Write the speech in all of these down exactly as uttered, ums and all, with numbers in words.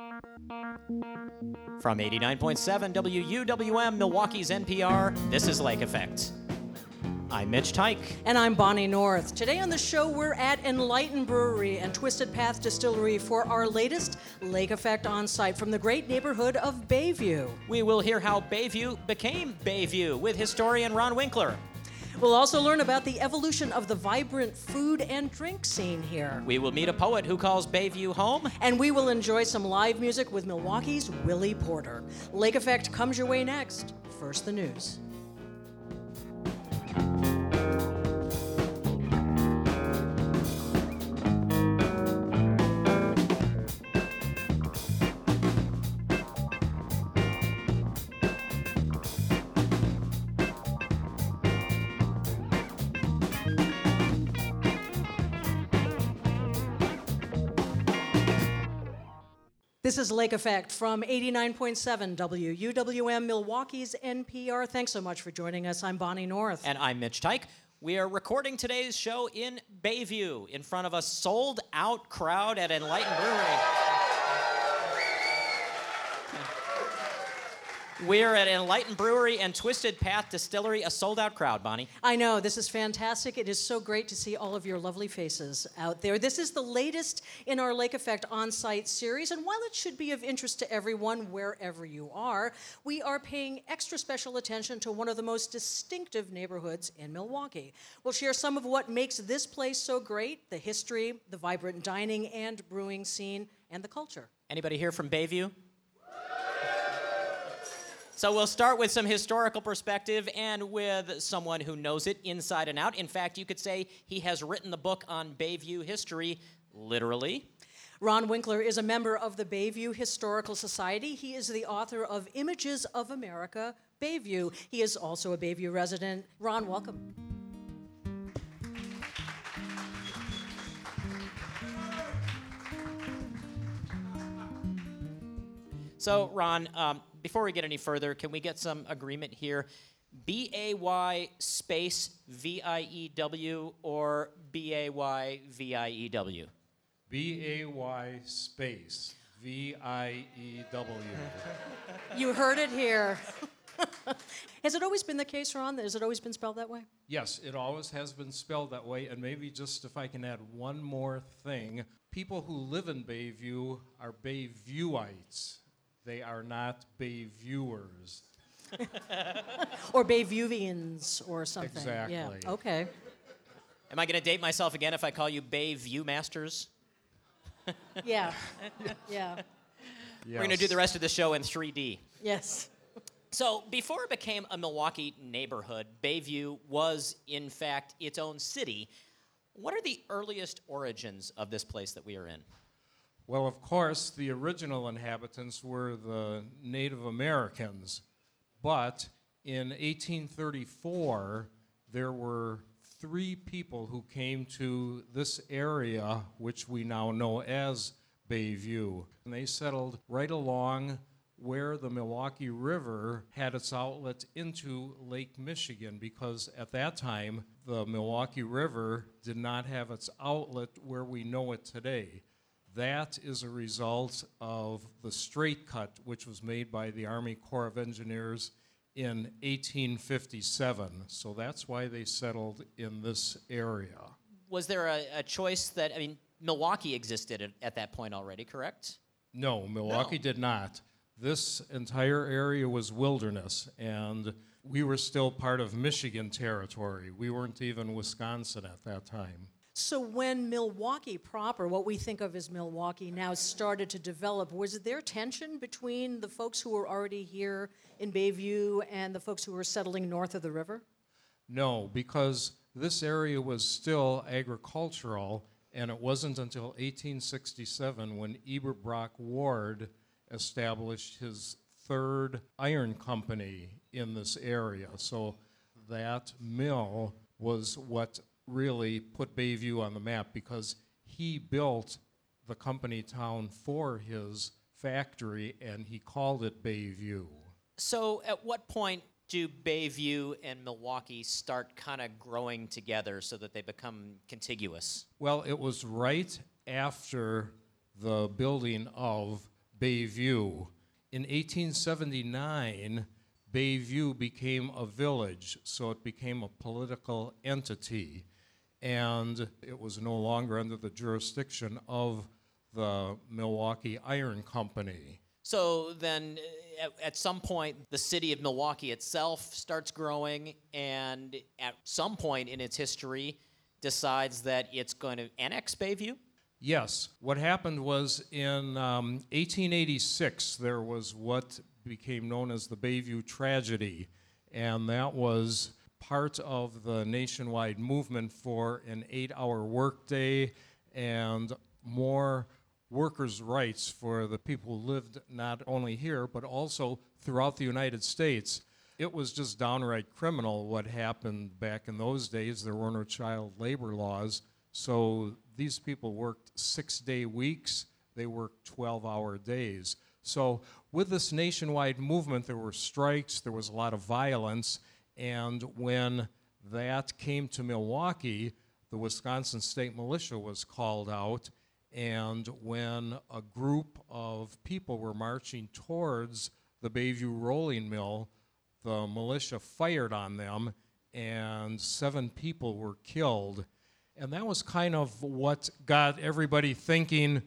From eighty-nine point seven W U W M, Milwaukee's N P R, this is Lake Effect. I'm Mitch Tyke. And I'm Bonnie North. Today on the show, we're at Enlighten Brewery and Twisted Path Distillery for our latest Lake Effect on-site from the great neighborhood of Bayview. We will hear how Bayview became Bayview with historian Ron Winkler. We'll also learn about the evolution of the vibrant food and drink scene here. We will meet a poet who calls Bayview home. And we will enjoy some live music with Milwaukee's Willie Porter. Lake Effect comes your way next. First, the news. This is Lake Effect from eighty-nine point seven W U W M, Milwaukee's N P R. Thanks so much for joining us. I'm Bonnie North. And I'm Mitch Tyke. We are recording today's show in Bayview in front of a sold-out crowd at Enlighten Brewery. We're at Enlighten Brewery and Twisted Path Distillery, a sold-out crowd, Bonnie. I know, this is fantastic. It is so great to see all of your lovely faces out there. This is the latest in our Lake Effect on-site series, and while it should be of interest to everyone wherever you are, we are paying extra special attention to one of the most distinctive neighborhoods in Milwaukee. We'll share some of what makes this place so great, the history, the vibrant dining and brewing scene, and the culture. Anybody here from Bayview? So we'll start with some historical perspective and with someone who knows it inside and out. In fact, you could say he has written the book on Bayview history, literally. Ron Winkler is a member of the Bayview Historical Society. He is the author of Images of America, Bayview. He is also a Bayview resident. Ron, welcome. So, Ron, um, before we get any further, can we get some agreement here? B A Y space V I E W or B A Y V I E W? B A Y space V I E W. You heard it here. Has it always been the case, Ron? Has it always been spelled that way? Yes, it always has been spelled that way, and maybe just if I can add one more thing, people who live in Bayview are Bayviewites. They are not Bayviewers. Or Bayviewians or something. Exactly. Yeah, okay. Am I going to date myself again if I call you Bayview Masters? Yeah, yeah, Yes. We're going to do the rest of the show in three D. yes. So, before it became a Milwaukee neighborhood, Bayview was, in fact, its own city. What are the earliest origins of this place that we are in? Well, of course, the original inhabitants were the Native Americans, but in eighteen thirty-four, there were three people who came to this area, which we now know as Bayview, and they settled right along where the Milwaukee River had its outlet into Lake Michigan, because at that time, the Milwaukee River did not have its outlet where we know it today. That is a result of the straight cut, which was made by the Army Corps of Engineers in eighteen fifty-seven. So that's why they settled in this area. Was there a, a choice that, I mean, Milwaukee existed at, at that point already, correct? No, Milwaukee No. did not. This entire area was wilderness, and we were still part of Michigan territory. We weren't even Wisconsin at that time. So when Milwaukee proper, what we think of as Milwaukee now, started to develop, was there tension between the folks who were already here in Bayview and the folks who were settling north of the river? No, because this area was still agricultural, and it wasn't until eighteen sixty-seven when Ebert Brock Ward established his third iron company in this area. So that mill was what really put Bayview on the map, because he built the company town for his factory and he called it Bayview. So at what point do Bayview and Milwaukee start kind of growing together so that they become contiguous? Well, it was right after the building of Bayview. In eighteen seventy-nine, Bayview became a village, so it became a political entity, and it was no longer under the jurisdiction of the Milwaukee Iron Company. So then, uh, at, at some point, the city of Milwaukee itself starts growing, and at some point in its history, decides that it's going to annex Bayview? Yes. What happened was in um, eighteen eighty-six, there was what became known as the Bayview tragedy, and that was part of the nationwide movement for an eight-hour workday and more workers' rights for the people who lived not only here, but also throughout the United States. It was just downright criminal what happened back in those days. There were no child labor laws, so these people worked six-day weeks. They worked twelve-hour days. So with this nationwide movement, there were strikes, there was a lot of violence, and when that came to Milwaukee, the Wisconsin State Militia was called out, and when a group of people were marching towards the Bayview rolling mill, the militia fired on them, and seven people were killed. And that was kind of what got everybody thinking,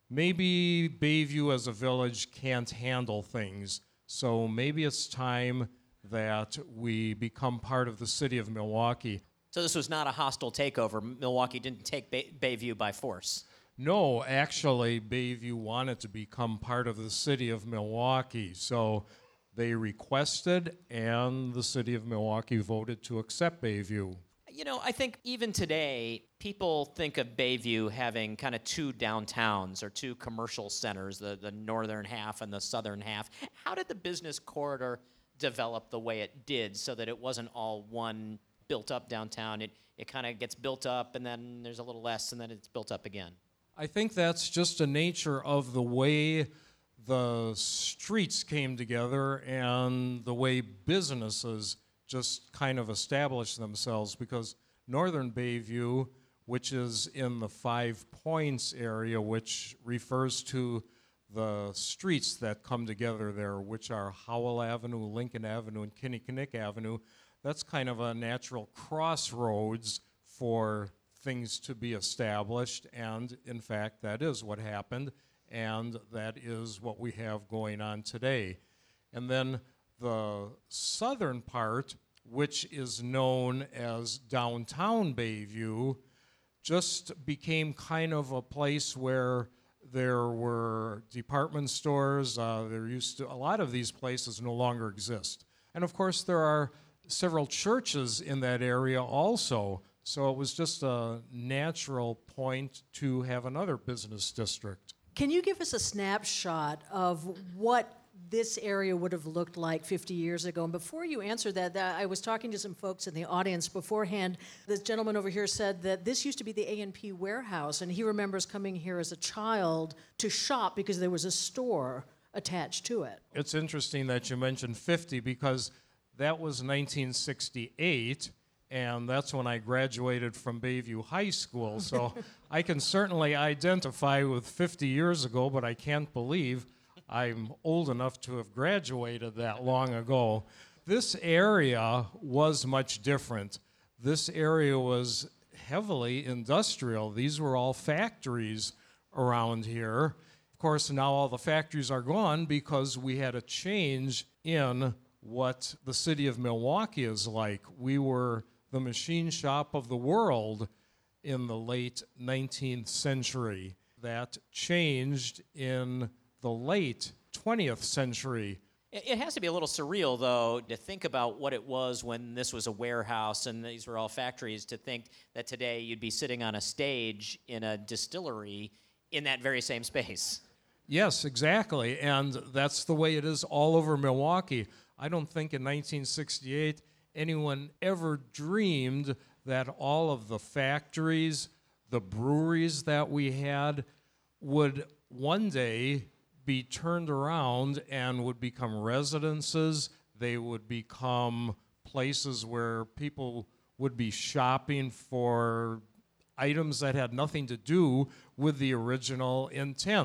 maybe Bayview as a village can't handle things, so maybe it's time that we become part of the city of Milwaukee. So this was not a hostile takeover. Milwaukee didn't take Bay- Bayview by force. No, actually, Bayview wanted to become part of the city of Milwaukee, so they requested, and the city of Milwaukee voted to accept Bayview. You know, I think even today, people think of Bayview having kind of two downtowns or two commercial centers, the, the northern half and the southern half. How did the business corridor develop the way it did so that it wasn't all one built-up downtown? It, it kind of gets built up, and then there's a little less, and then it's built up again. I think that's just a nature of the way the streets came together and the way businesses just kind of established themselves, because northern Bayview, which is in the Five Points area, which refers to the streets that come together there, which are Howell Avenue, Lincoln Avenue, and Kinnickinnick Avenue, that's kind of a natural crossroads for things to be established, and in fact, that is what happened, and that is what we have going on today. And then the southern part, which is known as downtown Bayview, just became kind of a place where there were department stores. Uh, there used to, a lot of these places no longer exist. And of course, there are several churches in that area also. So it was just a natural point to have another business district. Can you give us a snapshot of what this area would have looked like fifty years ago? And before you answer that, that, I was talking to some folks in the audience beforehand. This gentleman over here said that this used to be the A and P warehouse, and he remembers coming here as a child to shop because there was a store attached to it. It's interesting that you mentioned fifty, because that was nineteen sixty-eight, and that's when I graduated from Bayview High School. So I can certainly identify with fifty years ago, but I can't believe I'm old enough to have graduated that long ago. This area was much different. This area was heavily industrial. These were all factories around here. Of course, now all the factories are gone because we had a change in what the city of Milwaukee is like. We were the machine shop of the world in the late nineteenth century. That changed in the late twentieth century. It has to be a little surreal, though, to think about what it was when this was a warehouse and these were all factories, to think that today you'd be sitting on a stage in a distillery in that very same space. Yes, exactly, and that's the way it is all over Milwaukee. I don't think in nineteen sixty-eight anyone ever dreamed that all of the factories, the breweries that we had, would one day be turned around and would become residences. They would become places where people would be shopping for items that had nothing to do with the original intent.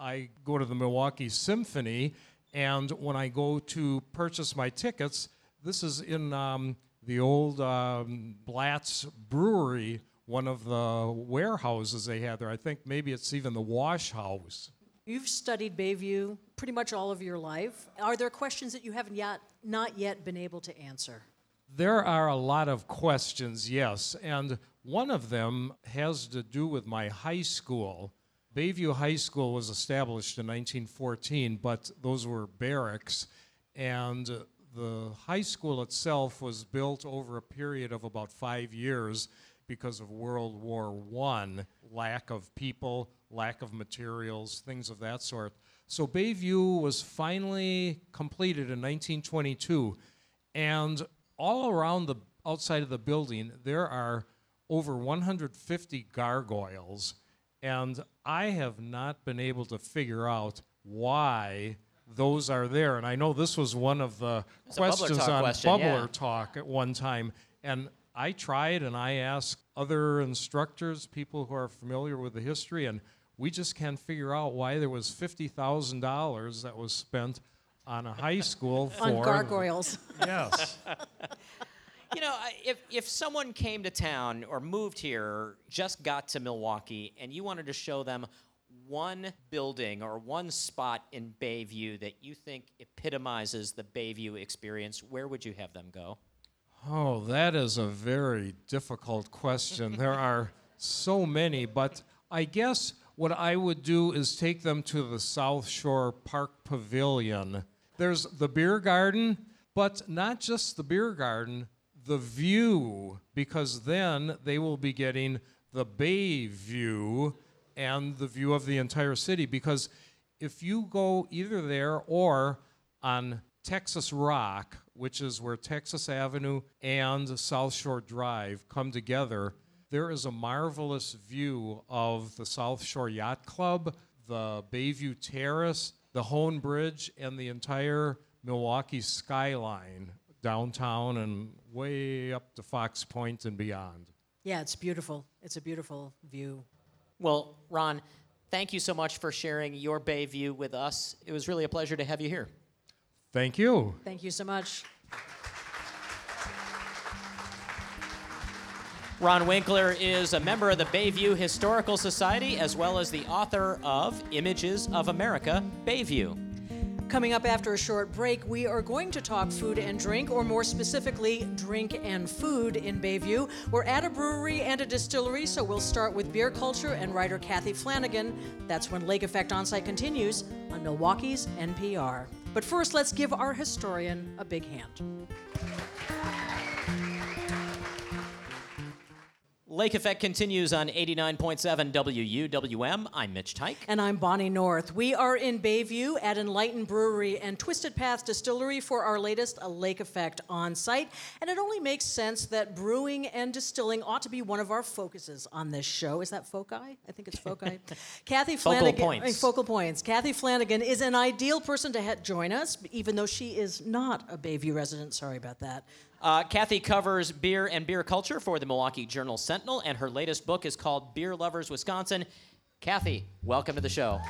I go to the Milwaukee Symphony, and when I go to purchase my tickets, this is in um, the old um, Blatt's Brewery, one of the warehouses they had there. I think maybe it's even the wash house. You've studied Bayview pretty much all of your life. Are there questions that you haven't yet, not yet been able to answer? There are a lot of questions, yes, and one of them has to do with my high school. Bayview High School was established in nineteen fourteen, but those were barracks, and the high school itself was built over a period of about five years because of World War One, lack of people, lack of materials, things of that sort. So Bayview was finally completed in nineteen twenty-two, and all around the outside of the building, there are over one hundred fifty gargoyles, and I have not been able to figure out why those are there. And I know this was one of the It's a Bubbler questions Talk on question, Bubbler yeah. Talk at one time, and I tried and I asked other instructors, people who are familiar with the history, and we just can't figure out why there was fifty thousand dollars that was spent on a high school for... On gargoyles. Yes. You know, I- if, if someone came to town or moved here, or just got to Milwaukee, and you wanted to show them one building or one spot in Bayview that you think epitomizes the Bayview experience, where would you have them go? Oh, that is a very difficult question. There are so many, but I guess what I would do is take them to the South Shore Park Pavilion. There's the beer garden, but not just the beer garden, the view, because then they will be getting the bay view and the view of the entire city. Because if you go either there or on Texas Rock, which is where Texas Avenue and South Shore Drive come together, there is a marvelous view of the South Shore Yacht Club, the Bayview Terrace, the Hone Bridge, and the entire Milwaukee skyline downtown and way up to Fox Point and beyond. Yeah, it's beautiful. It's a beautiful view. Well, Ron, thank you so much for sharing your Bayview with us. It was really a pleasure to have you here. Thank you. Thank you so much. Ron Winkler is a member of the Bayview Historical Society, as well as the author of Images of America, Bayview. Coming up after a short break, we are going to talk food and drink, or more specifically, drink and food in Bayview. We're at a brewery and a distillery, so we'll start with beer culture and writer Kathy Flanagan. That's when Lake Effect Onsite continues on Milwaukee's N P R. But first, let's give our historian a big hand. Lake Effect continues on eighty-nine point seven W U W M. I'm Mitch Tyke. And I'm Bonnie North. We are in Bayview at Enlightened Brewery and Twisted Path Distillery for our latest A Lake Effect on site. And it only makes sense that brewing and distilling ought to be one of our focuses on this show. Is that foci? I think it's foci. Kathy Focal Flanagan. points. I mean, focal points. Kathy Flanagan is an ideal person to ha- join us, even though she is not a Bayview resident. Sorry about that. Uh, Kathy covers beer and beer culture for the Milwaukee Journal Sentinel, and her latest book is called Beer Lovers Wisconsin. Kathy, welcome to the show.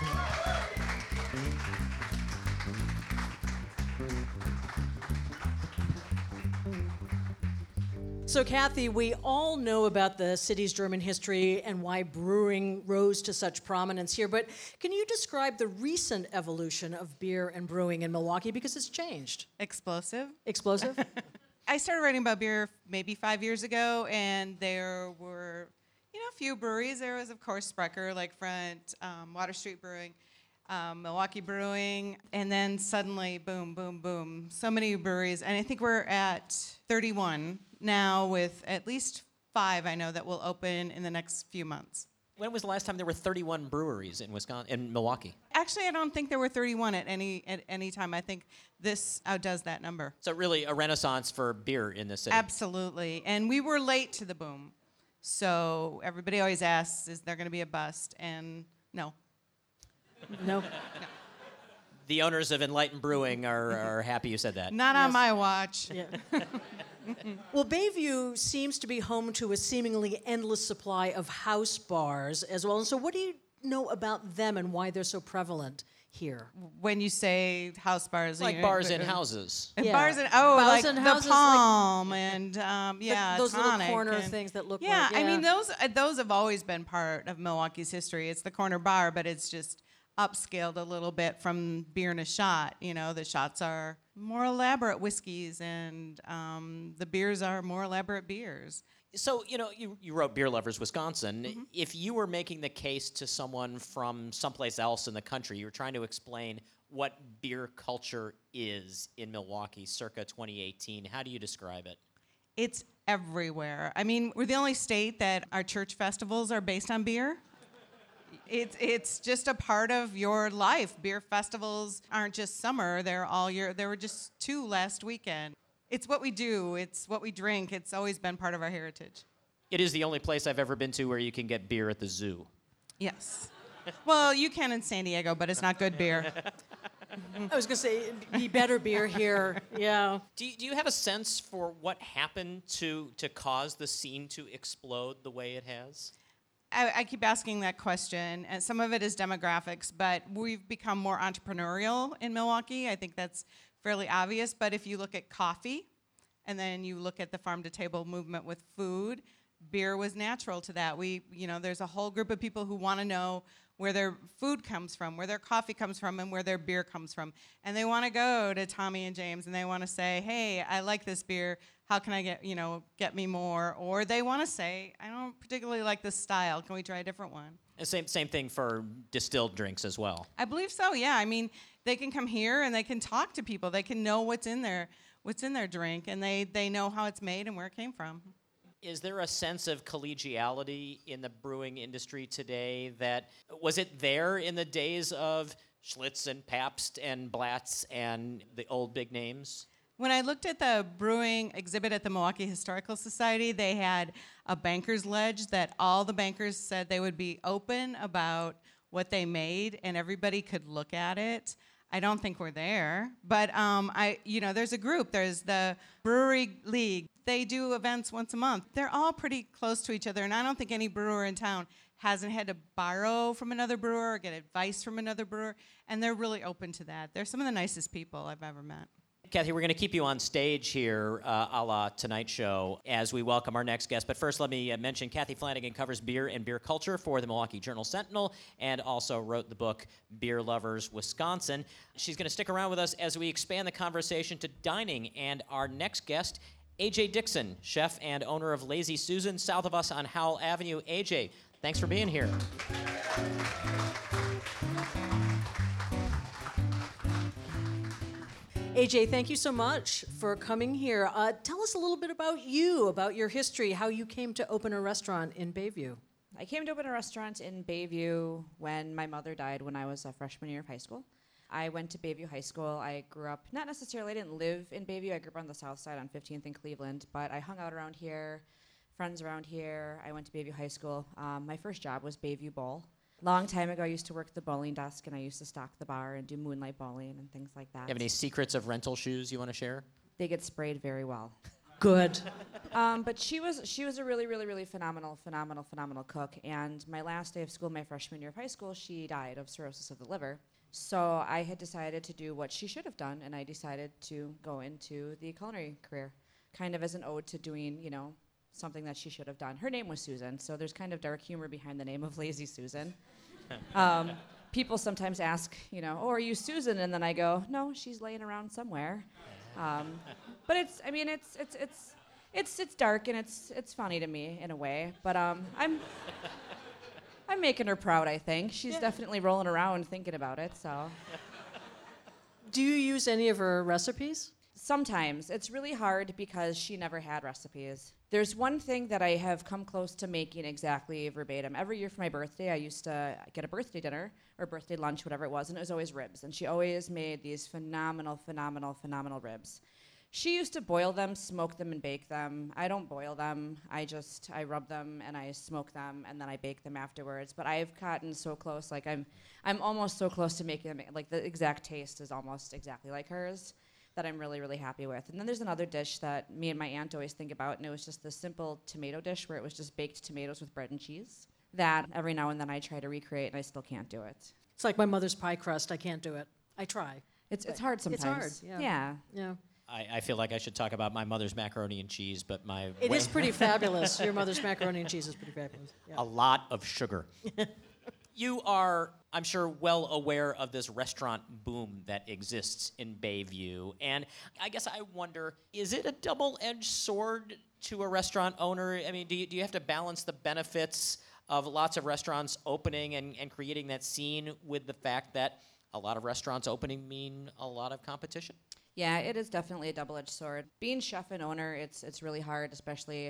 So, Kathy, we all know about the city's German history and why brewing rose to such prominence here, but can you describe the recent evolution of beer and brewing in Milwaukee? Because it's changed. Explosive. Explosive? I started writing about beer maybe five years ago, and there were, you know, a few breweries. There was, of course, Sprecher, Lakefront, um, Water Street Brewing, um, Milwaukee Brewing, and then suddenly, boom, boom, boom, so many breweries. And I think we're at thirty-one now, with at least five I know that will open in the next few months. When was the last time there were thirty-one breweries in Wisconsin, in Milwaukee? Actually, I don't think there were thirty-one at any at any time. I think this outdoes that number. So really a renaissance for beer in this city. Absolutely. And we were late to the boom. So everybody always asks, is there going to be a bust? And no. No. The owners of Enlightened Brewing are, are happy you said that. Not on my watch. Yeah. Well, Bayview seems to be home to a seemingly endless supply of house bars as well. And so what do you know about them and why they're so prevalent here? When you say house bars, Like you- bars in uh, houses. And Yeah. bars and oh, Bars like and the houses, like- palm and um, yeah, those little tonic corner and- things that look yeah, like- I mean yeah. those uh, those have always been part of Milwaukee's history. It's the corner bar, but it's just upscaled a little bit from beer and a shot. You know, the shots are more elaborate whiskeys, and um, the beers are more elaborate beers. So, you know, you, you wrote Beer Lovers Wisconsin. Mm-hmm. If you were making the case to someone from someplace else in the country, you were trying to explain what beer culture is in Milwaukee circa twenty eighteen, how do you describe it? It's everywhere. I mean, we're the only state that our church festivals are based on beer. It's it's just a part of your life. Beer festivals aren't just summer; they're all year. There were just two last weekend. It's what we do. It's what we drink. It's always been part of our heritage. It is the only place I've ever been to where you can get beer at the zoo. Yes. Well, you can in San Diego, but it's not good beer. I was going to say, be better beer here. Yeah. Do you, do you have a sense for what happened to, to cause the scene to explode the way it has? I, I keep asking that question, and some of it is demographics, but we've become more entrepreneurial in Milwaukee. I think that's fairly obvious, but if you look at coffee, and then you look at the farm-to-table movement with food, beer was natural to that. We, you know, there's a whole group of people who want to know where their food comes from, where their coffee comes from, and where their beer comes from. And they want to go to Tommy and James, and they want to say, hey, I like this beer. How can I get, you know, get me more? Or they want to say, I don't particularly like this style. Can we try a different one? And same, same thing for distilled drinks as well. I believe so, yeah. I mean, they can come here and they can talk to people. They can know what's in their, what's in their drink, and they, they know how it's made and where it came from. Is there a sense of collegiality in the brewing industry today that, was it there in the days of Schlitz and Pabst and Blatz and the old big names? When I looked at the brewing exhibit at the Milwaukee Historical Society, they had a banker's ledge that all the bankers said they would be open about what they made and everybody could look at it. I don't think we're there, but um, I, you know, there's a group. There's the Brewery League. They do events once a month. They're all pretty close to each other, and I don't think any brewer in town hasn't had to borrow from another brewer or get advice from another brewer, and they're really open to that. They're some of the nicest people I've ever met. Kathy, we're going to keep you on stage here, uh, a la Tonight Show, as we welcome our next guest. But first, let me uh, mention Kathy Flanagan covers beer and beer culture for the Milwaukee Journal-Sentinel and also wrote the book Beer Lovers Wisconsin. She's going to stick around with us as we expand the conversation to dining. And our next guest, A J Dixon, chef and owner of Lazy Susan, south of us on Howell Avenue. A J, thanks for being here. A J, thank you so much for coming here. Uh, tell us a little bit about you, about your history, how you came to open a restaurant in Bayview. I came to open a restaurant in Bayview when my mother died when I was a freshman year of high school. I went to Bayview High School. I grew up, not necessarily, I didn't live in Bayview. I grew up on the south side on fifteenth in Cleveland, but I hung out around here, friends around here. I went to Bayview High School. Um, my first job was Bayview Bowl. Long time ago, I used to work the bowling desk, and I used to stock the bar and do moonlight bowling and things like that. You have any secrets of rental shoes you want to share? They get sprayed very well. Good. Um, but she was she was a really, really, really phenomenal, phenomenal, phenomenal cook. And my last day of school, my freshman year of high school, she died of cirrhosis of the liver. So I had decided to do what she should have done, and I decided to go into the culinary career, kind of as an ode to doing, you know, something that she should have done. Her name was Susan, so there's kind of dark humor behind the name of Lazy Susan. um, people sometimes ask, you know, oh, are you Susan? And then I go, no, she's laying around somewhere. Um, but it's, I mean, it's, it's, it's, it's, it's dark and it's, it's funny to me in a way. But um, I'm, I'm making her proud. I think she's Yeah. definitely rolling around thinking about it. So Do you use any of her recipes? sometimes it's really hard because she never had recipes. There's one thing that I have come close to making exactly verbatim. Every year for my birthday, I used to get a birthday dinner or birthday lunch, whatever it was, and it was always ribs. And she always made these phenomenal, phenomenal, phenomenal ribs. She used to boil them, smoke them, and bake them. I don't boil them. I just, I rub them and I smoke them and then I bake them afterwards. But I've gotten so close, like I'm, I'm almost so close to making them, like the exact taste is almost exactly like hers, that I'm really, really happy with. And then there's another dish that me and my aunt always think about, and it was just this simple tomato dish where it was just baked tomatoes with bread and cheese. that every now and then I try to recreate, and I still can't do it. It's like my mother's pie crust. I can't do it. I try. It's it's hard sometimes. It's hard, yeah. Yeah. Yeah. I, I feel like I should talk about my mother's macaroni and cheese, but my It is pretty fabulous. Your mother's macaroni and cheese is pretty fabulous. Yeah. a lot of sugar. You are, I'm sure, well aware of this restaurant boom that exists in Bayview. And I guess I wonder, is it a double-edged sword to a restaurant owner? I mean, do you, do you have to balance the benefits of lots of restaurants opening and, and creating that scene with the fact that a lot of restaurants opening mean a lot of competition? Yeah, it is definitely a double-edged sword. Being chef and owner, it's it's really hard, especially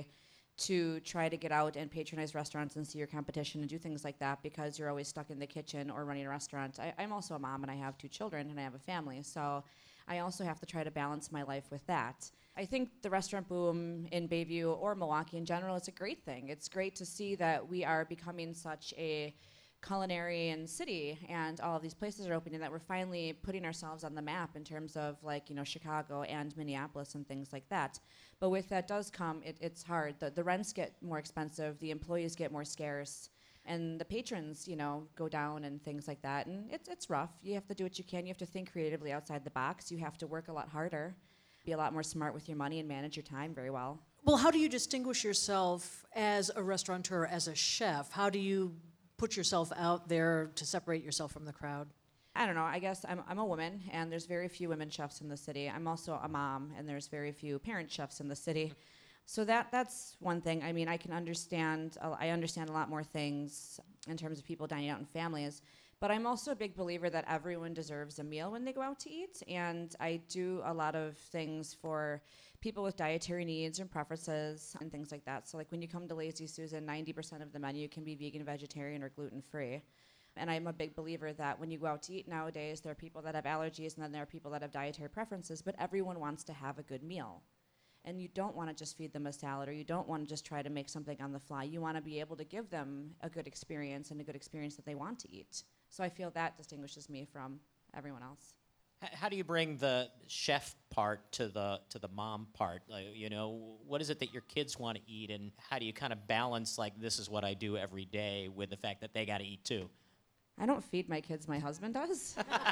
to try to get out and patronize restaurants and see your competition and do things like that because you're always stuck in the kitchen or running a restaurant. I, I'm also a mom and I have two children and I have a family, so I also have to try to balance my life with that. I think the restaurant boom in Bayview or Milwaukee in general is a great thing. It's great to see that we are becoming such a culinary and city, and all of these places are opening, that we're finally putting ourselves on the map in terms of, like, you know, Chicago and Minneapolis and things like that. But with that does come, it, it's hard. The, the rents get more expensive, the employees get more scarce, and the patrons, you know, go down and things like that. And it's it's rough. You have to do what you can. You have to think creatively outside the box. You have to work a lot harder, be a lot more smart with your money, and manage your time very well. Well, how do you distinguish yourself as a restaurateur, as a chef? How do you put yourself out there to separate yourself from the crowd? I don't know. I guess I'm I'm a woman, and there's very few women chefs in the city. I'm also a mom, and there's very few parent chefs in the city. So that that's one thing. I mean, I can understand. Uh, I understand a lot more things in terms of people dining out in families. But I'm also a big believer that everyone deserves a meal when they go out to eat, and I do a lot of things for people with dietary needs and preferences and things like that. So, like, when you come to Lazy Susan, ninety percent of the menu can be vegan, vegetarian, or gluten-free. And I'm a big believer that when you go out to eat nowadays, there are people that have allergies and then there are people that have dietary preferences, but everyone wants to have a good meal. And you don't want to just feed them a salad, or you don't want to just try to make something on the fly. You want to be able to give them a good experience and a good experience that they want to eat. So I feel that distinguishes me from everyone else. H- How do you bring the chef part to the to the mom part? Like, you know, what is it that your kids want to eat, and how do you kind of balance, like, this is what I do every day with the fact that they got to eat too? I don't feed my kids, my husband does.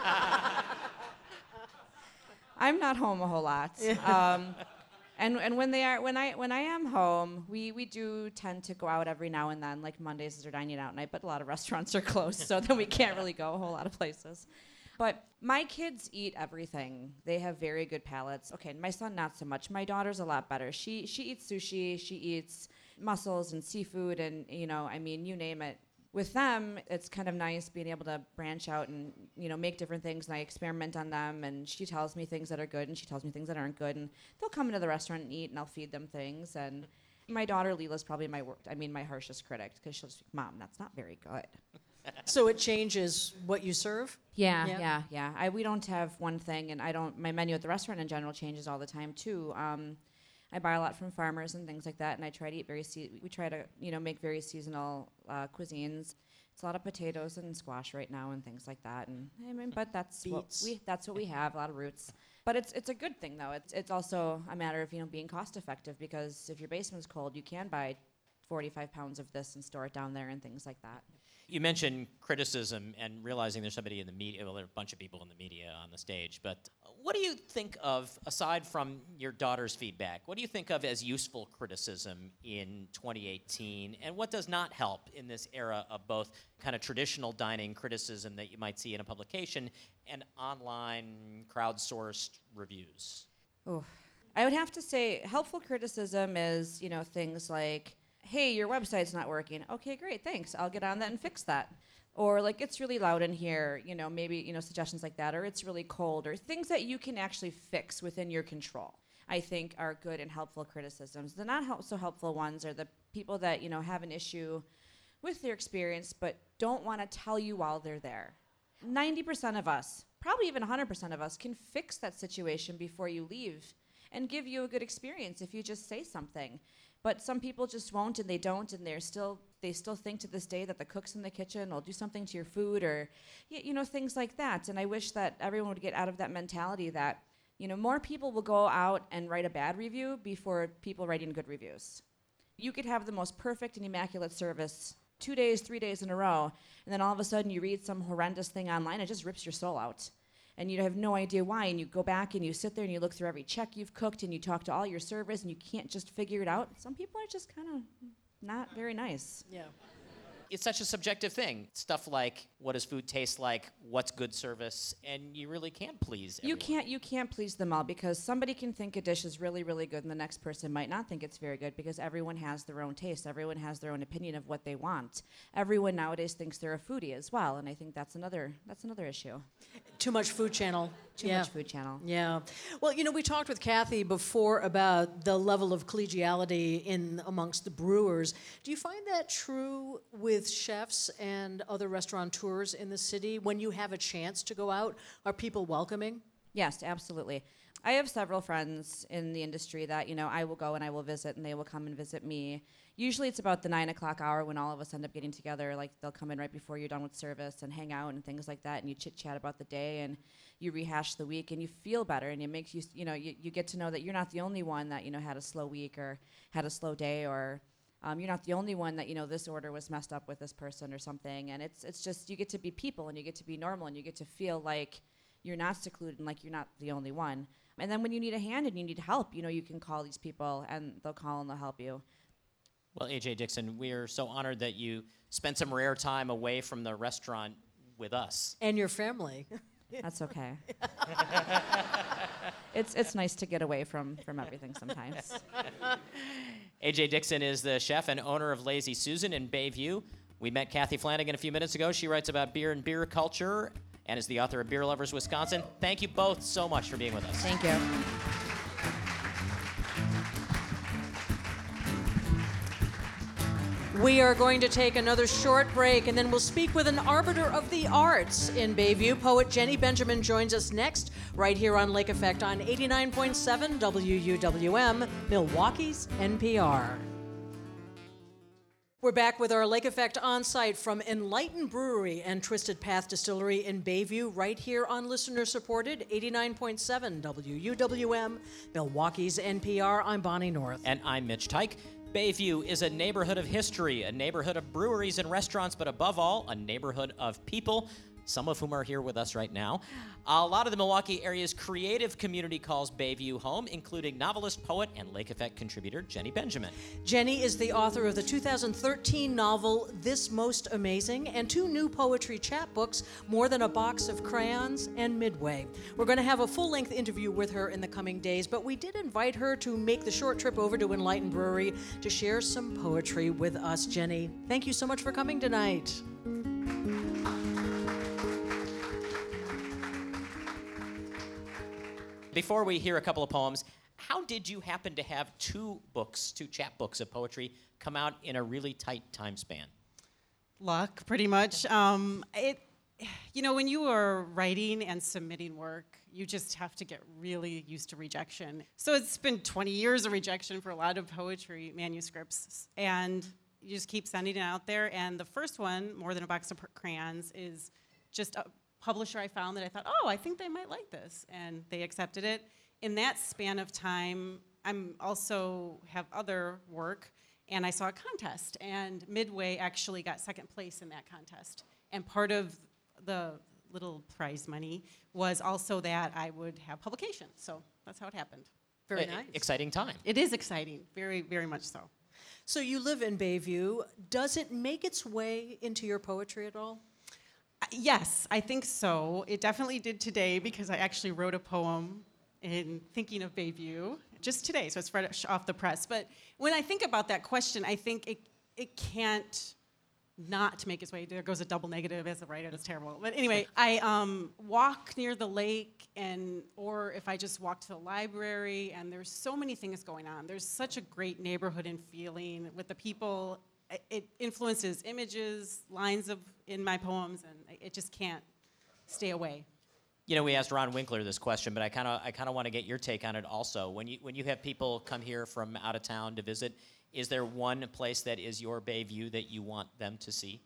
I'm not home a whole lot. Um, and and when they are when I when I am home, we, we do tend to go out every now and then. Like Mondays is our dining out night, but a lot of restaurants are closed, so then we can't really go a whole lot of places. But my kids eat everything. They have very good palates. Okay, my son not so much. My daughter's a lot better. She she eats sushi, she eats mussels and seafood, and, you know, I mean, you name it. With them, it's kind of nice being able to branch out and, you know, make different things, and I experiment on them, and she tells me things that are good, and she tells me things that aren't good, and they'll come into the restaurant and eat, and I'll feed them things. And my daughter, Leela's probably my wor- I mean, my harshest critic, because she'll just be, Mom, that's not very good. So it changes what you serve? Yeah, Yeah. yeah, yeah. I, we don't have one thing, and I don't. My menu at the restaurant in general changes all the time too. Um, I buy a lot from farmers and things like that, and I try to eat very. Se- we try to, you know, make very seasonal uh, cuisines. It's a lot of potatoes and squash right now and things like that. And I mean, but that's what Beets. we. That's what we have. A lot of roots. But it's it's a good thing though. It's it's also a matter of, you know, being cost effective, because if your basement's cold, you can buy forty-five pounds of this and store it down there and things like that. You mentioned criticism and realizing there's somebody in the media, well, there are a bunch of people in the media on the stage, but what do you think of, aside from your daughter's feedback, what do you think of as useful criticism in twenty eighteen, and what does not help in this era of both kind of traditional dining criticism that you might see in a publication and online crowdsourced reviews? Oh, I would have to say helpful criticism is, you know, things like, hey, your website's not working. Okay, great, thanks. I'll get on that and fix that. Or, like, it's really loud in here, you know, maybe, you know, suggestions like that. Or it's really cold, or things that you can actually fix within your control, I think are good and helpful criticisms. The not help- so helpful ones are the people that, you know, have an issue with their experience but don't want to tell you while they're there. ninety percent of us, probably even one hundred percent of us, can fix that situation before you leave and give you a good experience if you just say something. But some people just won't, and they don't, and they're still they still think to this day that the cooks in the kitchen will do something to your food, or y- you know, things like that. And I wish that everyone would get out of that mentality that, you know, more people will go out and write a bad review before people writing good reviews. You could have the most perfect and immaculate service two days, three days in a row, and then all of a sudden you read some horrendous thing online, it just rips your soul out. And you have no idea why, and you go back and you sit there and you look through every check you've cooked and you talk to all your servers and you can't just figure it out. Some people are just kind of not very nice. Yeah. It's such a subjective thing. Stuff like, what does food taste like? What's good service? And you really can't please You everyone. can't you can't please them all because somebody can think a dish is really, really good and the next person might not think it's very good because everyone has their own taste. Everyone has their own opinion of what they want. Everyone nowadays thinks they're a foodie as well, and I think that's another that's another issue. Too much Food Channel. Too yeah. much Food Channel. Yeah. Well, you know, we talked with Kathy before about the level of collegiality in amongst the brewers. Do you find that true with chefs and other restaurateurs in the city? When you have a chance to go out, are people welcoming? Yes, absolutely. I have several friends in the industry that, you know, I will go and I will visit and they will come and visit me. Usually it's about the nine o'clock hour when all of us end up getting together. Like they'll come in right before you're done with service and hang out and things like that, and you chit chat about the day and you rehash the week and you feel better, and it makes you, you know, you, you get to know that you're not the only one that, you know, had a slow week or had a slow day, or um, you're not the only one that, you know, this order was messed up with this person or something. And it's it's just, you get to be people and you get to be normal and you get to feel like you're not secluded and like you're not the only one. And then when you need a hand and you need help, you know, you can call these people and they'll call and they'll help you. Well, A J Dixon, we are so honored that you spent some rare time away from the restaurant with us. And your family. That's okay. it's it's nice to get away from, from everything sometimes. A J Dixon is the chef and owner of Lazy Susan in Bayview. We met Kathy Flanagan a few minutes ago. She writes about beer and beer culture and is the author of Beer Lovers Wisconsin. Thank you both so much for being with us. Thank you. We are going to take another short break, and then we'll speak with an arbiter of the arts in Bayview. Poet Jenny Benjamin joins us next, right here on Lake Effect on eighty-nine point seven W U W M, Milwaukee's N P R. We're back with our Lake Effect on-site from Enlightened Brewery and Twisted Path Distillery in Bayview, right here on listener-supported eighty-nine point seven W U W M, Milwaukee's N P R. I'm Bonnie North. And I'm Mitch Tyke. Bayview is a neighborhood of history, a neighborhood of breweries and restaurants, but above all, a neighborhood of people, some of whom are here with us right now. A lot of the Milwaukee area's creative community calls Bayview home, including novelist, poet, and Lake Effect contributor Jenny Benjamin. Jenny is the author of the two thousand thirteen novel This Most Amazing and two new poetry chapbooks, More Than a Box of Crayons and Midway. We're going to have a full-length interview with her in the coming days, but we did invite her to make the short trip over to Enlightened Brewery to share some poetry with us. Jenny, thank you so much for coming tonight. Before we hear a couple of poems, how did you happen to have two books, two chapbooks of poetry, come out in a really tight time span? Luck, pretty much. Um, it, you know, when you are writing and submitting work, you just have to get really used to rejection. So it's been twenty years of rejection for a lot of poetry manuscripts, and you just keep sending it out there. And the first one, More Than a Box of Crayons, is just a publisher I found that I thought, oh, I think they might like this, and they accepted it. In that span of time, I'm also have other work, and I saw a contest, and Midway actually got second place in that contest. And part of the little prize money was also that I would have publication. So that's how it happened. Very Uh, nice. Exciting time. It is exciting, very, very much so. So you live in Bayview. Does it make its way into your poetry at all? Uh, Yes, I think so. It definitely did today because I actually wrote a poem in thinking of Bayview just today, so it's fresh off the press. But when I think about that question, I think it it can't not make its way. There goes a double negative as a writer. That's terrible. But anyway, I um, walk near the lake, and or if I just walk to the library, and there's so many things going on. There's such a great neighborhood and feeling with the people. It- It influences images, lines of in my poems, and it just can't stay away. You know, we asked Ron Winkler this question, but I kind of I kind of want to get your take on it also. When you when you have people come here from out of town to visit, is there one place that is your Bayview that you want them to see?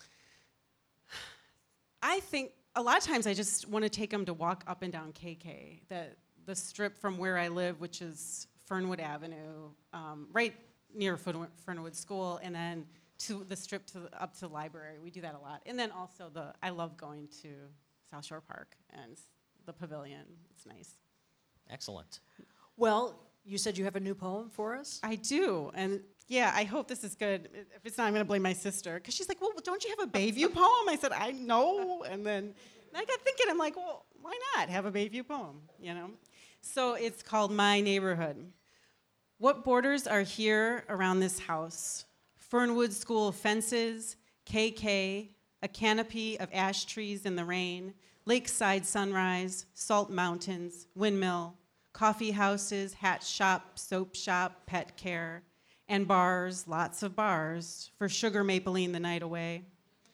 I think a lot of times I just want to take them to walk up and down K K, the the strip from where I live, which is Fernwood Avenue, um, right near Fern- Fernwood School, and then to the strip to the, up to the library. We do that a lot. And then also the I love going to South Shore Park and the pavilion. It's nice. Excellent. Well, you said you have a new poem for us? I do. And yeah, I hope this is good. If it's not, I'm going to blame my sister. Because she's like, well, don't you have a Bayview poem? I said, I know. And then and I got thinking, I'm like, well, why not have a Bayview poem, you know? So it's called My Neighborhood. What borders are here around this house? Fernwood School fences, K K, a canopy of ash trees in the rain, lakeside sunrise, salt mountains, windmill, coffee houses, hat shop, soap shop, pet care, and bars, lots of bars, for sugar mapling the night away.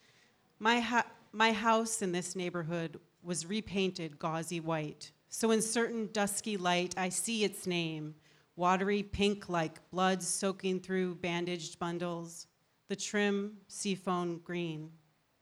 My, ha- my house in this neighborhood was repainted gauzy white, so in certain dusky light I see its name, watery pink like blood soaking through bandaged bundles, the trim seafoam green.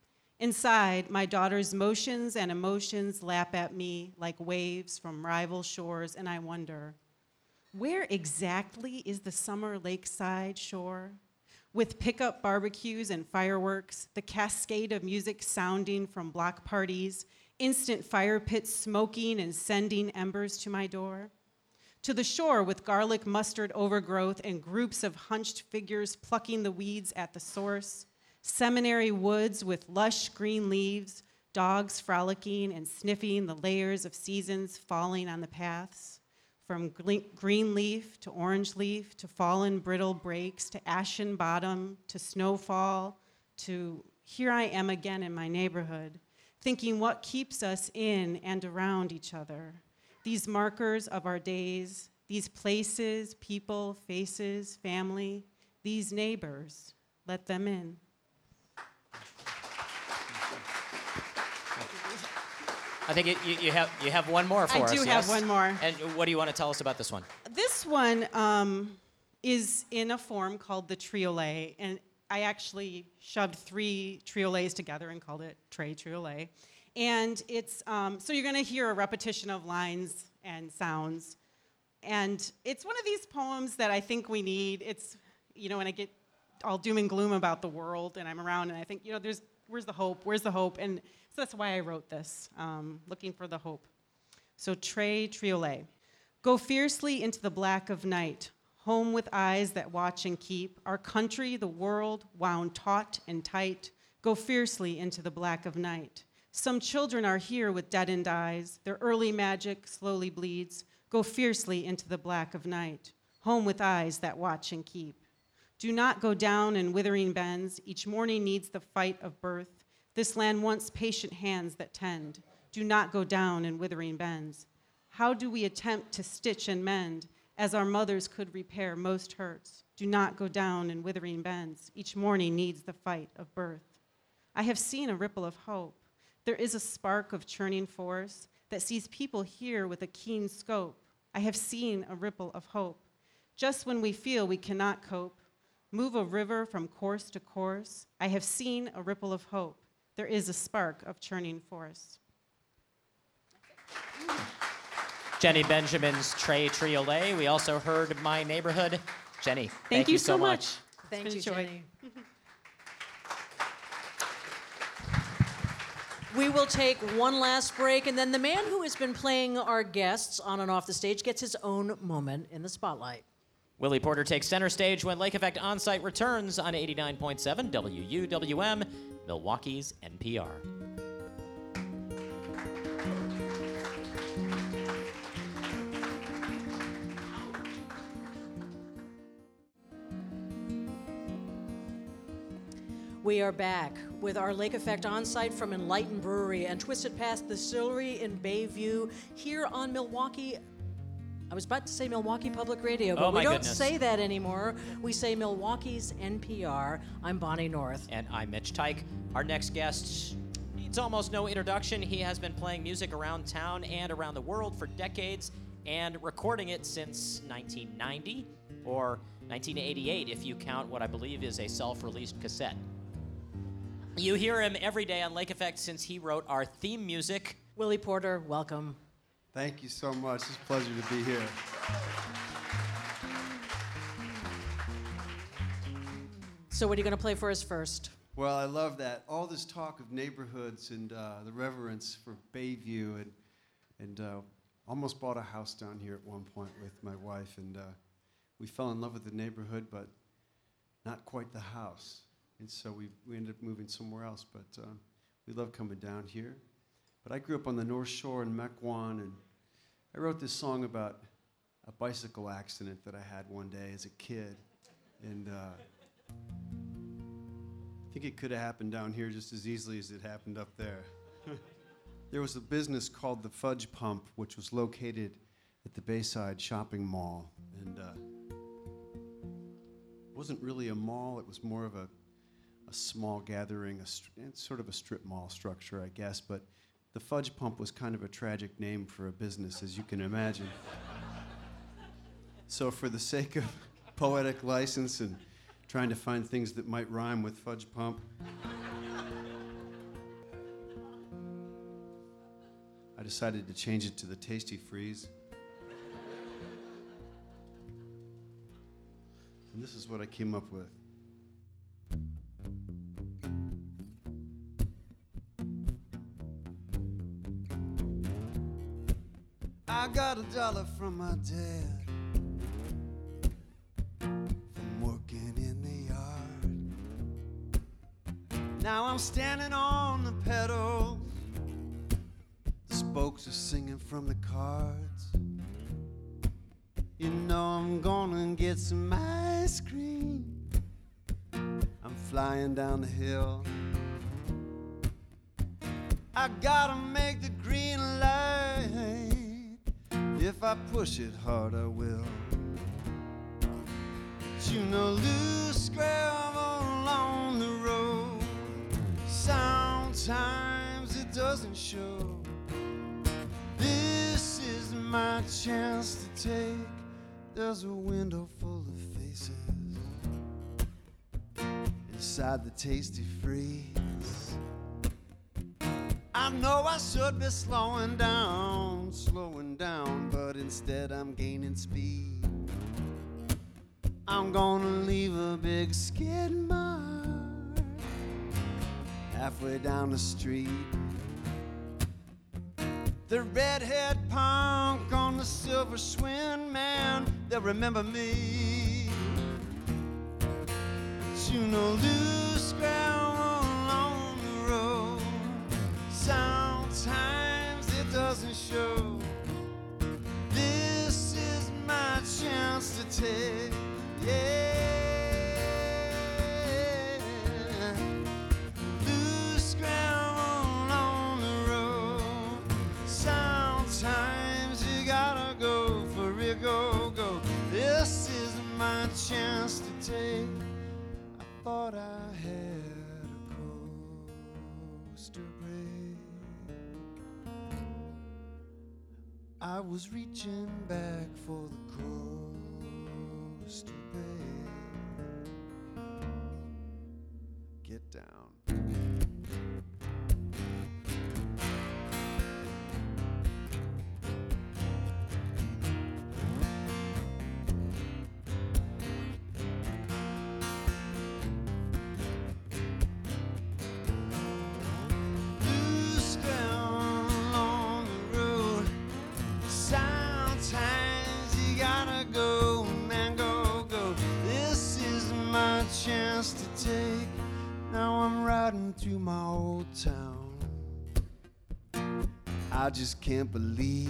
Inside, my daughter's motions and emotions lap at me like waves from rival shores, and I wonder, where exactly is the summer lakeside shore? With pickup barbecues and fireworks, the cascade of music sounding from block parties, instant fire pits smoking and sending embers to my door. To the shore with garlic mustard overgrowth and groups of hunched figures plucking the weeds at the source. Seminary woods with lush green leaves, dogs frolicking and sniffing the layers of seasons falling on the paths. From green leaf to orange leaf to fallen brittle breaks to ashen bottom to snowfall to here I am again in my neighborhood, thinking what keeps us in and around each other. These markers of our days, these places, people, faces, family, these neighbors, let them in. I think it, you, you have you have one more for I us. do have yes? one more. And what do you want to tell us about this one? This one um, is in a form called the triolet, and I actually shoved three triolets together and called it Tre Triolet. And it's, um, so you're gonna hear a repetition of lines and sounds. And it's one of these poems that I think we need. It's, you know, when I get all doom and gloom about the world and I'm around and I think, you know, there's, where's the hope, where's the hope? And so that's why I wrote this, um, looking for the hope. So Tre Triolet. Go fiercely into the black of night, home with eyes that watch and keep, our country, the world, wound taut and tight, go fiercely into the black of night. Some children are here with deadened eyes, their early magic slowly bleeds, go fiercely into the black of night, home with eyes that watch and keep. Do not go down in withering bends, each morning needs the fight of birth. This land wants patient hands that tend. Do not go down in withering bends. How do we attempt to stitch and mend, as our mothers could repair most hurts? Do not go down in withering bends, each morning needs the fight of birth. I have seen a ripple of hope. There is a spark of churning force that sees people here with a keen scope. I have seen a ripple of hope. Just when we feel we cannot cope, move a river from course to course, I have seen a ripple of hope. There is a spark of churning force. Jenny Benjamin's Tre Triolet. We also heard My Neighborhood. Jenny, thank, Thank you, you so so much. much. Thank It's you, been a joy. Jenny. We will take one last break, and then the man who has been playing our guests on and off the stage gets his own moment in the spotlight. Willie Porter takes center stage when Lake Effect On-Site returns on eighty-nine point seven W U W M, Milwaukee's N P R. We are back with our Lake Effect On-Site from Enlightened Brewery and Twisted Path Distillery in Bayview here on Milwaukee. I was about to say Milwaukee Public Radio, but Oh, we my don't goodness. say that anymore. We say Milwaukee's N P R. I'm Bonnie North. And I'm Mitch Tyke. Our next guest needs almost no introduction. He has been playing music around town and around the world for decades and recording it since nineteen ninety or nineteen eighty-eight if you count what I believe is a self-released cassette. You hear him every day on Lake Effect since he wrote our theme music. Willie Porter, welcome. Thank you so much. It's a pleasure to be here. So what are you going to play for us first? Well, I love that. All this talk of neighborhoods and uh, the reverence for Bayview, and and uh, almost bought a house down here at one point with my wife, and uh, we fell in love with the neighborhood, but not quite the house. And so we we ended up moving somewhere else, but uh, we love coming down here. But I grew up on the North Shore in Mequon, and I wrote this song about a bicycle accident that I had one day as a kid, and uh, I think it could have happened down here just as easily as it happened up there. There was a business called the Fudge Pump, which was located at the Bayside Shopping Mall, and uh, it wasn't really a mall. It was more of a, a small gathering, a str- sort of a strip mall structure, I guess, but the Fudge Pump was kind of a tragic name for a business, as you can imagine. So for the sake of poetic license and trying to find things that might rhyme with Fudge Pump, I decided to change it to the Tasty Freeze. And this is what I came up with. I got a dollar from my dad from working in the yard. Now I'm standing on the pedals. The spokes are singing from the cards. You know I'm gonna get some ice cream. I'm flying down the hill. I gotta make the green light. If I push it hard, I will. But you know, loose gravel along the road, sometimes it doesn't show. This is my chance to take. There's a window full of faces inside the Tasty Freeze. I know I should be slowing down, slowing down, but instead I'm gaining speed. I'm gonna leave a big skid mark halfway down the street. The redhead punk on the silver swing, man, they'll remember me. But you know, loose gravel on the road, sometimes it doesn't show. This is my chance to take, yeah. Loose gravel on the road, sometimes you gotta go for it, go, go. This is my chance to take. I thought I had a coaster break. I was reaching back for the coaster break. Get down. Chance to take. Now I'm riding through my old town. I just can't believe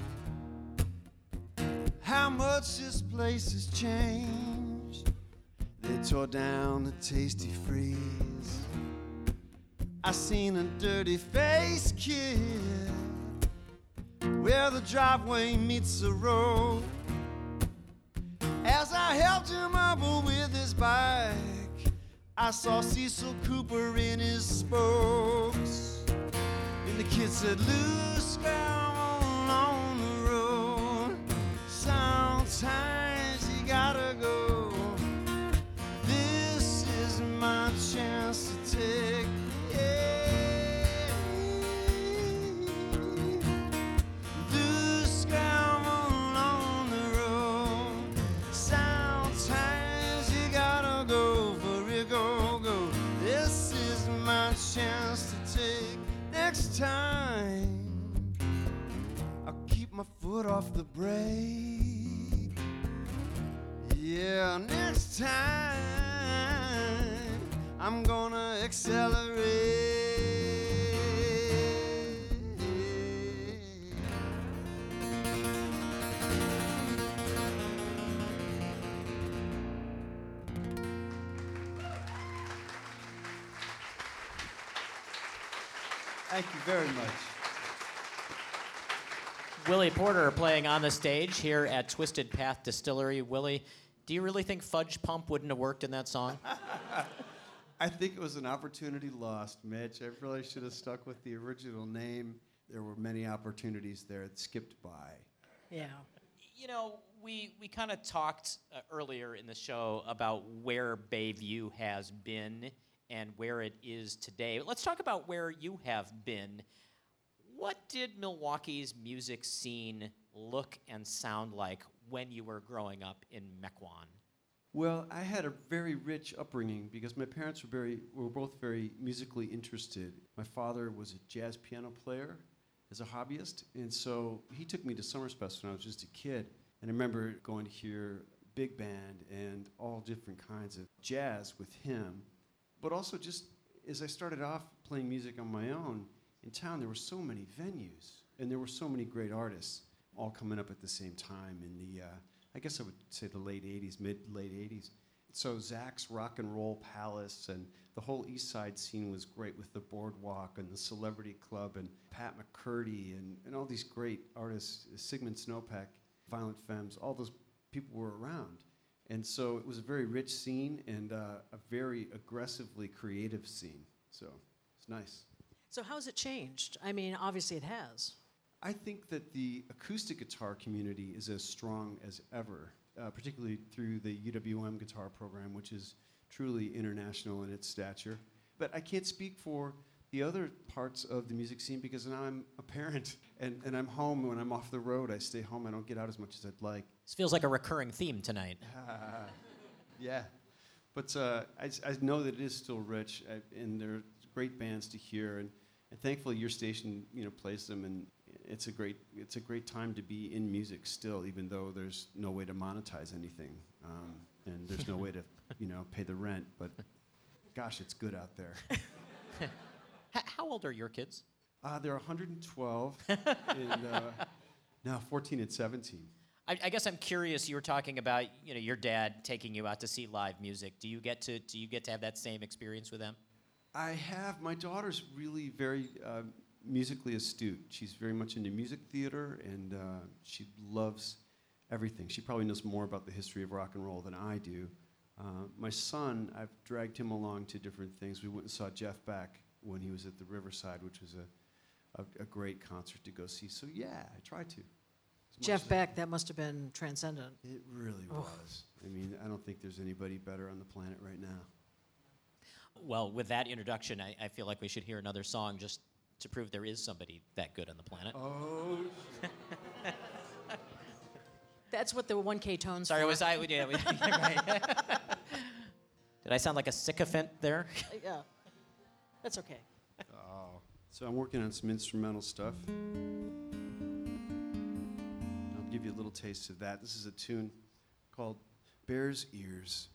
how much this place has changed. They tore down the Tasty Freeze. I seen a dirty-faced kid where the driveway meets the road. As I helped him up with his bike, I saw Cecil Cooper in his spokes. And the kid said, loose gravel on the road, sometimes you gotta go. This is my chance to take, yeah. Loose gravel on the road, sometimes you gotta go for it, go. my foot off the brake. Yeah, next time I'm gonna accelerate. Thank you very much. Willie Porter playing on the stage here at Twisted Path Distillery. Willie, do you really think Fudge Pump wouldn't have worked in that song? I think it was an opportunity lost, Mitch. I really should have stuck with the original name. There were many opportunities there that skipped by. Yeah. You know, we, we kind of talked uh, earlier in the show about where Bayview has been and where it is today. Let's talk about where you have been. What did Milwaukee's music scene look and sound like when you were growing up in Mequon? Well, I had a very rich upbringing because my parents were very were both very musically interested. My father was a jazz piano player as a hobbyist, and so he took me to Summersfest when I was just a kid. And I remember going to hear big band and all different kinds of jazz with him. But also just as I started off playing music on my own, in town there were so many venues, and there were so many great artists all coming up at the same time in the, uh, I guess I would say the late eighties, mid-late eighties. So Zach's Rock and Roll Palace and the whole East Side scene was great with the Boardwalk and the Celebrity Club and Pat McCurdy and, and all these great artists, Sigmund Snowpeck, Violent Femmes, all those people were around. And so it was a very rich scene and uh, a very aggressively creative scene. So it's nice. So how's it changed? I mean, obviously it has. I think that the acoustic guitar community is as strong as ever, uh, particularly through the U W M guitar program, which is truly international in its stature. But I can't speak for the other parts of the music scene because now I'm a parent and, and I'm home. When I'm off the road, I stay home. I don't get out as much as I'd like. This feels like a recurring theme tonight. Yeah. But uh, I, I know that it is still rich, I, and there are great bands to hear, and, and thankfully your station, you know, plays them, and it's a great it's a great time to be in music still, even though there's no way to monetize anything, um, and there's no way to, you know, pay the rent. But gosh, it's good out there. H- how old are your kids? Uh, they're one hundred twelve, and uh, now fourteen and seventeen. I, I guess I'm curious. You were talking about, you know, your dad taking you out to see live music. Do you get to do you get to have that same experience with them? I have. My daughter's really very uh, musically astute. She's very much into music theater, and uh, she loves everything. She probably knows more about the history of rock and roll than I do. Uh, my son, I've dragged him along to different things. We went and saw Jeff Beck when he was at the Riverside, which was a, a, a great concert to go see. So yeah, I try to. As much Jeff as I Beck, can. that must have been transcendent. It really was. I mean, I don't think there's anybody better on the planet right now. Well, with that introduction, I, I feel like we should hear another song just to prove there is somebody that good on the planet. Oh. That's what the one K tone's Sorry, for. was I? Yeah, we, right. Did I sound like a sycophant there? Yeah, that's okay. Oh. So I'm working on some instrumental stuff. I'll give you a little taste of that. This is a tune called Bear's Ears.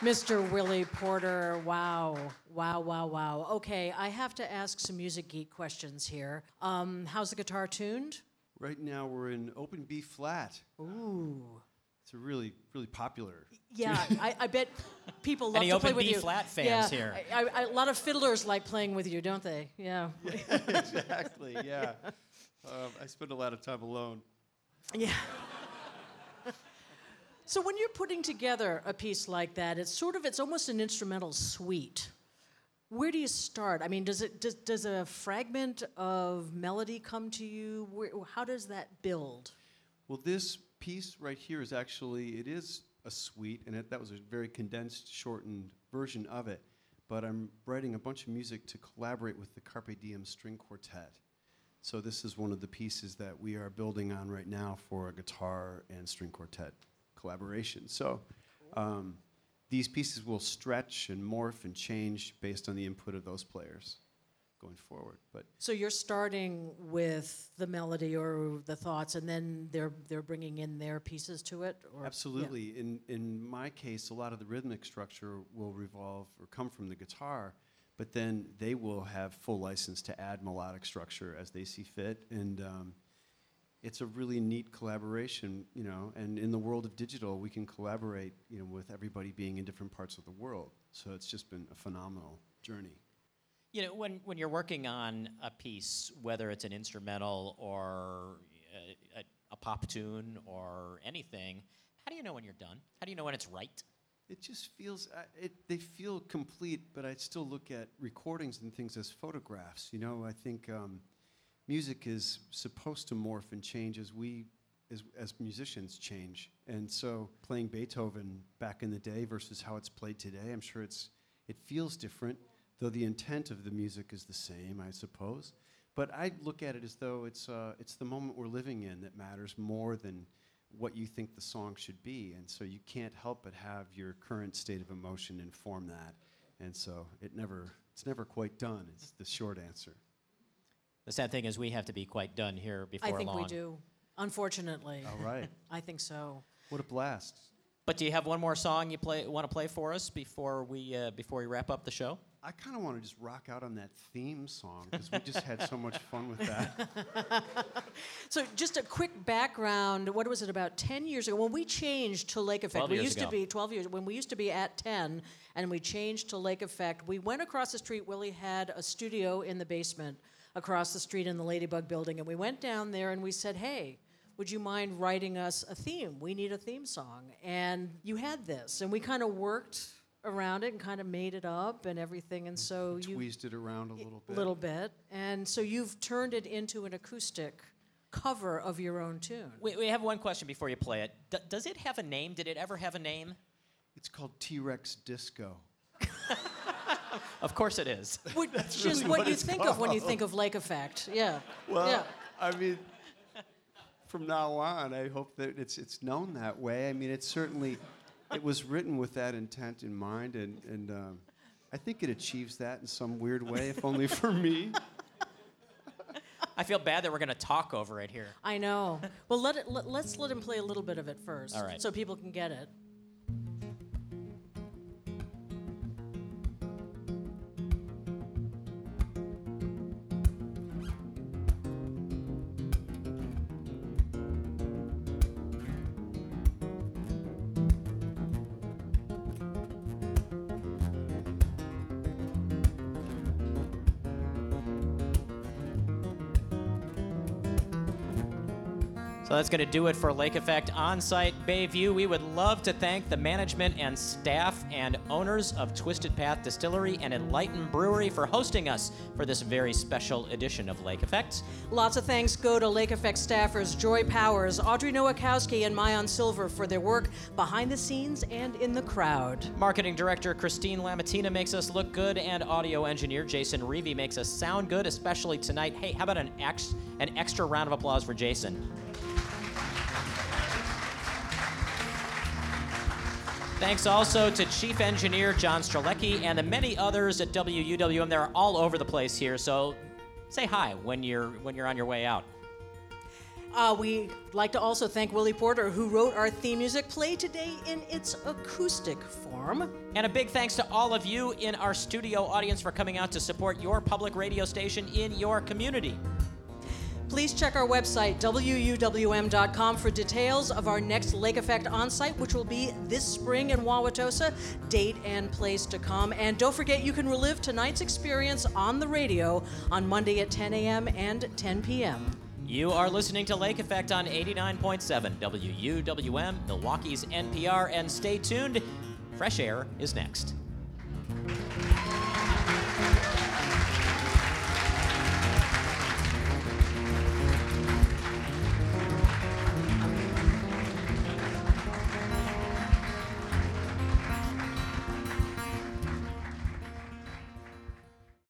Mister Willie Porter, wow, wow, wow, wow. Okay, I have to ask some music geek questions here. Um, how's the guitar tuned? Right now we're in open B flat. Ooh. It's a really, really popular. Yeah, I, I bet people love Any to open play with B you. flat fans yeah, here. I, I, a lot of fiddlers like playing with you, don't they? Yeah. Exactly, yeah. Um, I spend a lot of time alone. Yeah. So when you're putting together a piece like that, it's sort of, it's almost an instrumental suite. Where do you start? I mean, does it does, does a fragment of melody come to you? Where, how does that build? Well, this piece right here is actually, it is a suite, and it, that was a very condensed, shortened version of it. But I'm writing a bunch of music to collaborate with the Carpe Diem String Quartet. So this is one of the pieces that we are building on right now for a guitar and string quartet collaboration. So um, these pieces will stretch and morph and change based on the input of those players going forward. But So you're starting with the melody or the thoughts, and then they're they're bringing in their pieces to it? Or, absolutely. In, in my case, a lot of the rhythmic structure will revolve or come from the guitar, but then they will have full license to add melodic structure as they see fit. And um, it's a really neat collaboration, you know, and in the world of digital, we can collaborate, you know, with everybody being in different parts of the world. So it's just been a phenomenal journey. You know, when, when you're working on a piece, whether it's an instrumental or a, a, a pop tune or anything, how do you know when you're done? How do you know when it's right? It just feels, uh, it, they feel complete, but I still look at recordings and things as photographs. You know, I think um, music is supposed to morph and change as we, as, as musicians, change. And so playing Beethoven back in the day versus how it's played today, I'm sure it's, it feels different, though the intent of the music is the same, I suppose. But I look at it as though it's, uh, it's the moment we're living in that matters more than what you think the song should be. And so you can't help but have your current state of emotion inform that. And so it never, it's never quite done, is the short answer. The sad thing is we have to be quite done here before I think long. we do, unfortunately. All right. I think so. What a blast. But do you have one more song you play want to play for us before we uh, before we wrap up the show? I kind of want to just rock out on that theme song because we just had so much fun with that. So just a quick background, what was it, about ten years ago, when we changed to Lake Effect, twelve we years used ago. to be, twelve years, when we used to be at ten, and we changed to Lake Effect, we went across the street, Willie had a studio in the basement across the street in the Ladybug building, and we went down there and we said, hey, would you mind writing us a theme? We need a theme song. And you had this, and we kind of worked around it and kind of made it up and everything, and so you... Tweezed it around a little bit. A little bit. And so you've turned it into an acoustic cover of your own tune. We, we have one question before you play it. D- does it have a name? Did it ever have a name? It's called T-Rex Disco. Of course it is. Which is really what, what you it's think of when you called. think of Lake Effect. Yeah. Well, yeah. I mean, from now on, I hope that it's it's known that way. I mean, it's certainly, it was written with that intent in mind, and, and um, I think it achieves that in some weird way, if only for me. I feel bad that we're going to talk over it here. I know. Well, let it, let, let's let him play a little bit of it first, All right. so people can get it. So that's going to do it for Lake Effect On-Site Bayview. We would love to thank the management and staff and owners of Twisted Path Distillery and Enlighten Brewery for hosting us for this very special edition of Lake Effect. Lots of thanks go to Lake Effect staffers Joy Powers, Audrey Nowakowski, and Mayan Silver for their work behind the scenes and in the crowd. Marketing Director Christine Lamatina makes us look good, and audio engineer Jason Reevy makes us sound good, especially tonight. Hey, how about an, ex- an extra round of applause for Jason? Thanks also to Chief Engineer John Strelecki and the many others at W U W M. They're all over the place here, so say hi when you're when you're on your way out. Uh, we'd like to also thank Willie Porter, who wrote our theme music, played today in its acoustic form. And a big thanks to all of you in our studio audience for coming out to support your public radio station in your community. Please check our website, W U W M dot com, for details of our next Lake Effect on-site, which will be this spring in Wauwatosa, date and place to come. And don't forget, you can relive tonight's experience on the radio on Monday at ten a.m. and ten p.m. You are listening to Lake Effect on eighty-nine point seven W U W M, Milwaukee's N P R, and stay tuned. Fresh Air is next.